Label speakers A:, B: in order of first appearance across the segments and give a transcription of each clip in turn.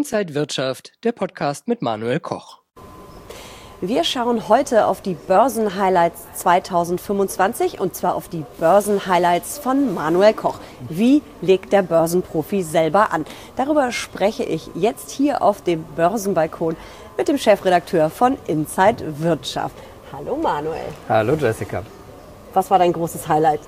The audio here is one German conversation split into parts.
A: Inside Wirtschaft, der Podcast mit Manuel Koch.
B: Wir schauen heute auf die Börsenhighlights 2025 und zwar auf die Börsenhighlights von Manuel Koch. Wie legt der Börsenprofi selber an? Darüber spreche ich jetzt hier auf dem Börsenbalkon mit dem Chefredakteur von Inside Wirtschaft. Hallo Manuel.
C: Hallo Jessica.
B: Was war dein großes Highlight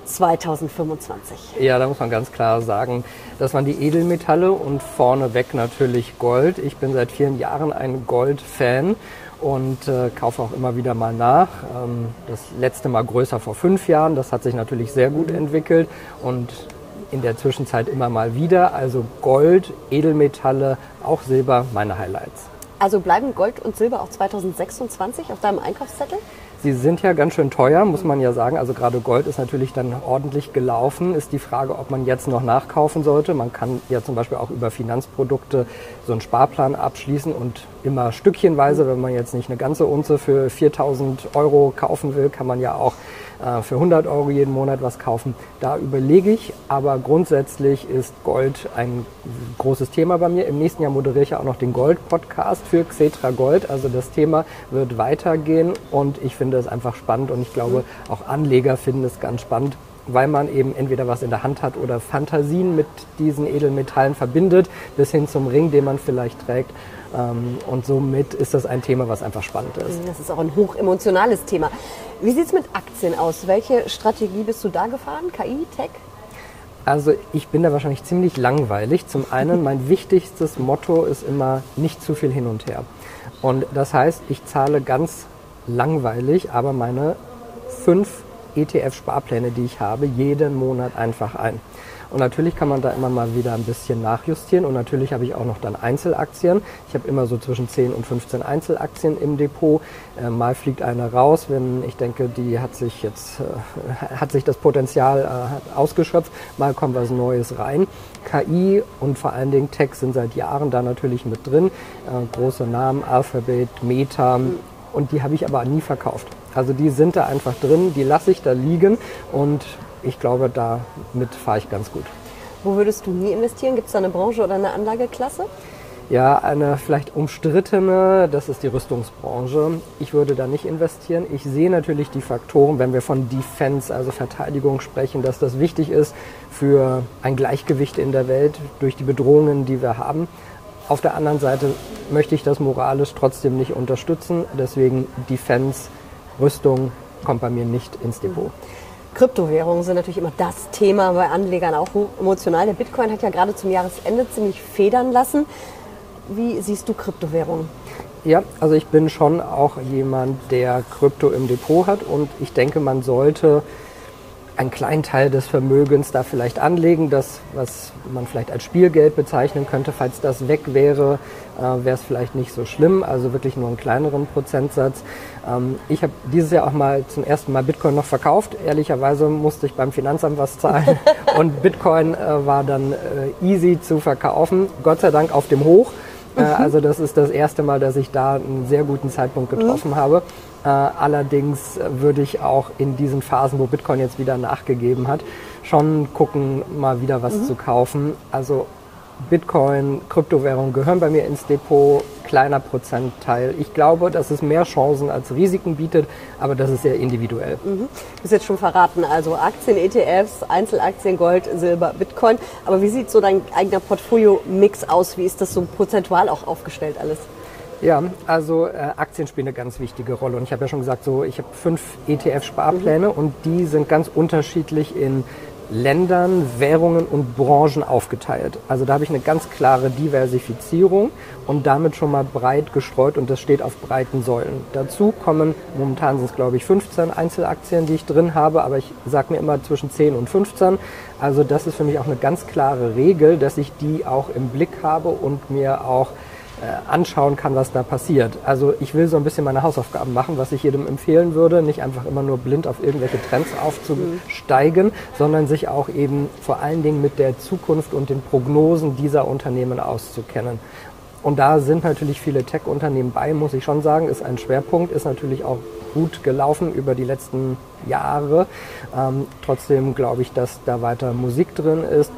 B: 2025?
C: Ja, da muss man ganz klar sagen, das waren die Edelmetalle und vorneweg natürlich Gold. Ich bin seit vielen Jahren ein Gold-Fan und kaufe auch immer wieder mal nach. Das letzte Mal größer vor 5 Jahren, das hat sich natürlich sehr gut entwickelt und in der Zwischenzeit immer mal wieder. Also Gold, Edelmetalle, auch Silber, meine Highlights.
B: Also bleiben Gold und Silber auch 2026 auf deinem Einkaufszettel?
C: Sie sind ja ganz schön teuer, muss man ja sagen. Also gerade Gold ist natürlich dann ordentlich gelaufen. Ist die Frage, ob man jetzt noch nachkaufen sollte. Man kann ja zum Beispiel auch über Finanzprodukte so einen Sparplan abschließen und immer stückchenweise, wenn man jetzt nicht eine ganze Unze für 4.000 Euro kaufen will, kann man ja auch für 100 Euro jeden Monat was kaufen. Da überlege ich, aber grundsätzlich ist Gold ein großes Thema bei mir. Im nächsten Jahr moderiere ich ja auch noch den Gold-Podcast für Xetra Gold. Also das Thema wird weitergehen und ich finde es einfach spannend und ich glaube, auch Anleger finden es ganz spannend, weil man eben entweder was in der Hand hat oder Fantasien mit diesen Edelmetallen verbindet, bis hin zum Ring, den man vielleicht trägt. Und somit ist das ein Thema, was einfach spannend ist.
B: Das ist auch ein hochemotionales Thema. Wie sieht es mit Aktien aus? Welche Strategie bist du da gefahren? KI, Tech?
C: Also ich bin da wahrscheinlich ziemlich langweilig. Zum einen, mein wichtigstes Motto ist immer nicht zu viel hin und her. Und das heißt, ich zahle ganz langweilig, aber meine 5 ETF-Sparpläne, die ich habe, jeden Monat einfach ein. Und natürlich kann man da immer mal wieder ein bisschen nachjustieren und natürlich habe ich auch noch dann Einzelaktien. Ich habe immer so zwischen 10 und 15 Einzelaktien im Depot. Mal fliegt eine raus, wenn ich denke, die hat sich das Potenzial ausgeschöpft. Mal kommt was Neues rein. KI und vor allen Dingen Tech sind seit Jahren da natürlich mit drin. Große Namen, Alphabet, Meta. Und die habe ich aber nie verkauft. Also die sind da einfach drin, die lasse ich da liegen und ich glaube, damit fahre ich ganz gut.
B: Wo würdest du nie investieren? Gibt es da eine Branche oder eine Anlageklasse?
C: Ja, eine vielleicht umstrittene, das ist die Rüstungsbranche. Ich würde da nicht investieren. Ich sehe natürlich die Faktoren, wenn wir von Defense, also Verteidigung sprechen, dass das wichtig ist für ein Gleichgewicht in der Welt durch die Bedrohungen, die wir haben. Auf der anderen Seite möchte ich das moralisch trotzdem nicht unterstützen. Deswegen Defense, Rüstung kommt bei mir nicht ins Depot.
B: Kryptowährungen sind natürlich immer das Thema bei Anlegern, auch emotional. Der Bitcoin hat ja gerade zum Jahresende ziemlich federn lassen. Wie siehst du Kryptowährungen?
C: Ja, also ich bin schon auch jemand, der Krypto im Depot hat und ich denke, man sollte einen kleinen Teil des Vermögens da vielleicht anlegen, das, was man vielleicht als Spielgeld bezeichnen könnte. Falls das weg wäre, wäre es vielleicht nicht so schlimm, also wirklich nur einen kleineren Prozentsatz. Ich habe dieses Jahr auch mal zum ersten Mal Bitcoin noch verkauft. Ehrlicherweise musste ich beim Finanzamt was zahlen und Bitcoin war dann easy zu verkaufen, Gott sei Dank auf dem Hoch. Also das ist das erste Mal, dass ich da einen sehr guten Zeitpunkt getroffen habe. Allerdings würde ich auch in diesen Phasen, wo Bitcoin jetzt wieder nachgegeben hat, schon gucken, mal wieder was zu kaufen. Also Bitcoin, Kryptowährungen gehören bei mir ins Depot, kleiner Prozentteil. Ich glaube, dass es mehr Chancen als Risiken bietet, aber das ist sehr individuell.
B: Du hast jetzt schon verraten, also Aktien, ETFs, Einzelaktien, Gold, Silber, Bitcoin. Aber wie sieht so dein eigener Portfolio-Mix aus? Wie ist das so prozentual auch aufgestellt alles?
C: Ja, also Aktien spielen eine ganz wichtige Rolle. Und ich habe ja schon gesagt, ich habe 5 ETF-Sparpläne und die sind ganz unterschiedlich in Ländern, Währungen und Branchen aufgeteilt. Also da habe ich eine ganz klare Diversifizierung und damit schon mal breit gestreut und das steht auf breiten Säulen. Dazu kommen, momentan sind es glaube ich 15 Einzelaktien, die ich drin habe, aber ich sage mir immer zwischen 10 und 15. Also das ist für mich auch eine ganz klare Regel, dass ich die auch im Blick habe und mir auch anschauen kann, was da passiert. Also ich will so ein bisschen meine Hausaufgaben machen, was ich jedem empfehlen würde, nicht einfach immer nur blind auf irgendwelche Trends aufzusteigen, sondern sich auch eben vor allen Dingen mit der Zukunft und den Prognosen dieser Unternehmen auszukennen. Und da sind natürlich viele Tech-Unternehmen bei, muss ich schon sagen, ist ein Schwerpunkt, ist natürlich auch gut gelaufen über die letzten Jahre. Trotzdem glaube ich, dass da weiter Musik drin ist.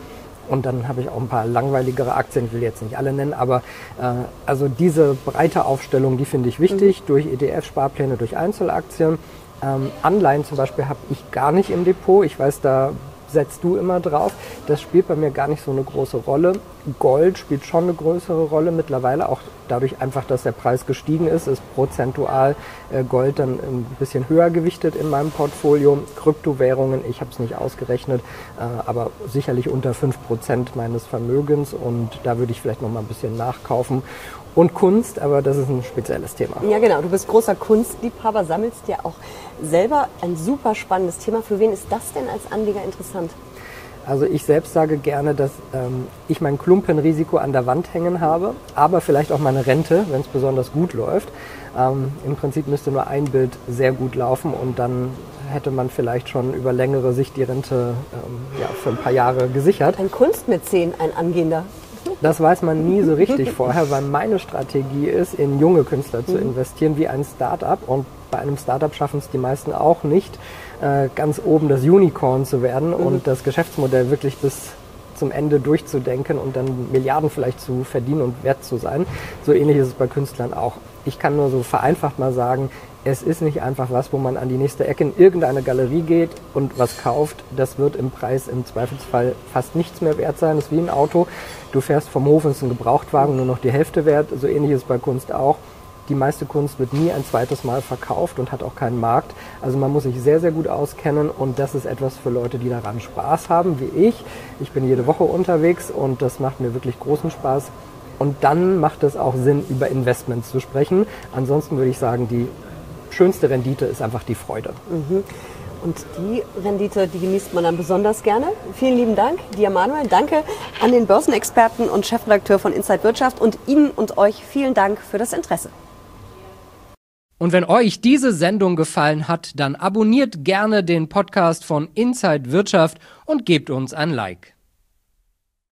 C: Und dann habe ich auch ein paar langweiligere Aktien, ich will jetzt nicht alle nennen, aber also diese breite Aufstellung, die finde ich wichtig, durch ETF-Sparpläne, durch Einzelaktien. Anleihen zum Beispiel habe ich gar nicht im Depot. Ich weiß, da setzt du immer drauf. Das spielt bei mir gar nicht so eine große Rolle. Gold spielt schon eine größere Rolle mittlerweile, auch dadurch einfach, dass der Preis gestiegen ist prozentual Gold dann ein bisschen höher gewichtet in meinem Portfolio. Kryptowährungen, ich habe es nicht ausgerechnet, aber sicherlich unter 5% meines Vermögens und da würde ich vielleicht noch mal ein bisschen nachkaufen. Und Kunst, aber das ist ein spezielles Thema.
B: Ja genau, du bist großer Kunstliebhaber, sammelst ja auch selber ein super spannendes Thema. Für wen ist das denn als Anleger interessant?
C: Also ich selbst sage gerne, dass ich mein Klumpenrisiko an der Wand hängen habe, aber vielleicht auch meine Rente, wenn es besonders gut läuft. Im Prinzip müsste nur ein Bild sehr gut laufen und dann hätte man vielleicht schon über längere Sicht die Rente für ein paar Jahre gesichert.
B: Ein Kunstmäzen, ein Angehender.
C: Das weiß man nie so richtig vorher, weil meine Strategie ist, in junge Künstler zu investieren wie ein Start-up. Und bei einem Start-up schaffen es die meisten auch nicht, ganz oben das Unicorn zu werden und das Geschäftsmodell wirklich bis zum Ende durchzudenken und dann Milliarden vielleicht zu verdienen und wert zu sein. So ähnlich ist es bei Künstlern auch. Ich kann nur so vereinfacht mal sagen, es ist nicht einfach was, wo man an die nächste Ecke in irgendeine Galerie geht und was kauft. Das wird im Preis im Zweifelsfall fast nichts mehr wert sein. Das ist wie ein Auto. Du fährst vom Hof, ist ein Gebrauchtwagen, nur noch die Hälfte wert. So ähnlich ist es bei Kunst auch. Die meiste Kunst wird nie ein zweites Mal verkauft und hat auch keinen Markt. Also man muss sich sehr, sehr gut auskennen und das ist etwas für Leute, die daran Spaß haben, wie ich. Ich bin jede Woche unterwegs und das macht mir wirklich großen Spaß. Und dann macht es auch Sinn, über Investments zu sprechen. Ansonsten würde ich sagen, die schönste Rendite ist einfach die Freude.
B: Und die Rendite, die genießt man dann besonders gerne. Vielen lieben Dank, dir Manuel. Danke an den Börsenexperten und Chefredakteur von Inside Wirtschaft und Ihnen und euch vielen Dank für das Interesse.
A: Und wenn euch diese Sendung gefallen hat, dann abonniert gerne den Podcast von Inside Wirtschaft und gebt uns ein Like.